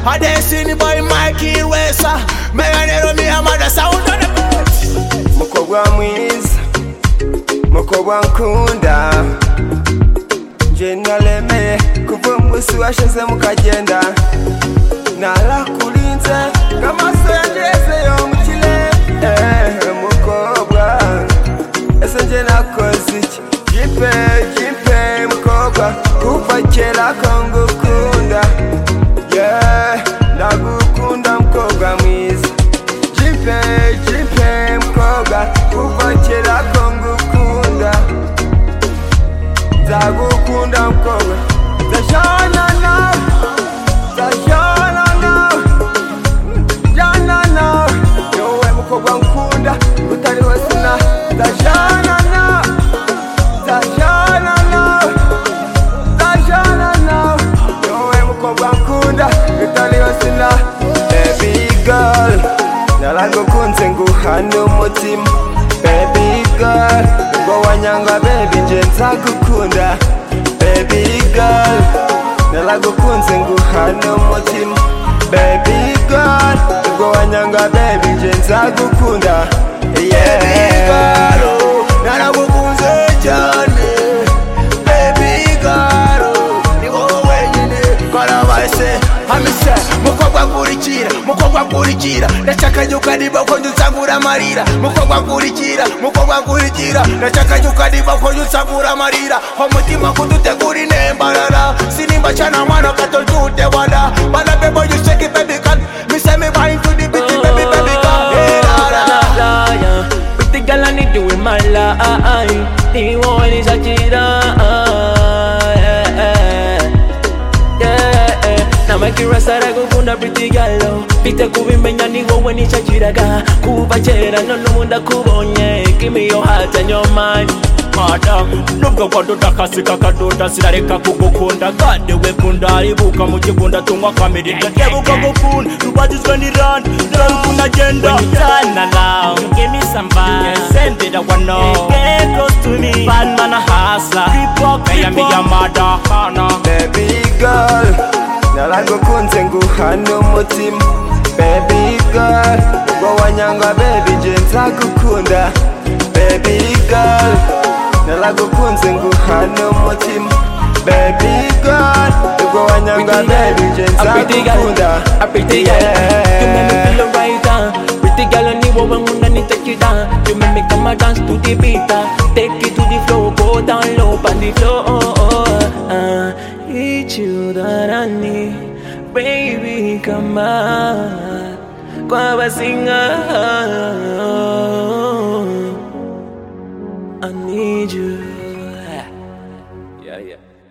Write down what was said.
A Destiny boy Mikey Wesa. Meganero mi amada sound on the beat. Mukobwa mwiza, mukobwa nkunda, nje nalemeye kuva musi washize mukagenda. Narakurinze nk'amaso yangeze yo mu kirere. Mukobwa ese nje nakoze iki? Jimpe mukobwa kuva kera ko ngukunda. Ndagukunda mukobwa mwiza. Jimpe mukobwa kuva kera ko ngukunda. Ndagukunda mukobwa. Ndashana nawe, yowe mukobwa nkunda utariho sina. Ndashana nawe, yowe mukobwa nkunda utariho sina. Baby girl, naragukunze nguhana umutima. Baby girl, ngo wanyanga baby nje nzagukunda. Baby girl, naragukunze nguhana umutima. Baby girl, ngo wanyanga baby nje nzagukunda. Baby girl, naragukunze cyane. Baby girl, ni wowe nyine karabaise. Hamise mukobwa nkurikira ndashaka nyuka niba ko nzagura amarira. Mukobwa nkurikira ndashaka nyuka niba ko nzagura amarira. Umutima kudutegura inembarara sinimba cyana mwana katolute wala bana bebo you shake it baby girl. Me say me bind to the beat baby girl. Pretty girl I need you in my life. The one is a Namakira saragukunda pretty girl. Pite kubimenya ni wowe nichachiraga. Kuva kera none munda kubonye. Give me your heart and your mind. Madam, nubwo kwadoda kasika kadoda sirareka kugukunda. Gade we kunda ibuka mu kigunda tunywa kamirira. Tebuka gukunda rubagizwe ni run. Narukunda agenda. When you turn around, you give me some vibes. Send it I wanna get close to me. Bad man a hustler. Creep up, your mother, Hana. Baby girl, naragukunze nguhana umutima. Baby girl, ngo wanyanga baby nje nzagukunda. Baby girl, naragukunze nguhana umutima. Baby girl, ngo wanyanga baby nje nzagukunda. A pretty girl, you make me feel right. Pretty girl, I need woman when I take you down. You make me come and dance to the beat. Take it to the floor, go down low on the floor. It's you that I need, baby, come on. Kwa singer, I need you. Yeah.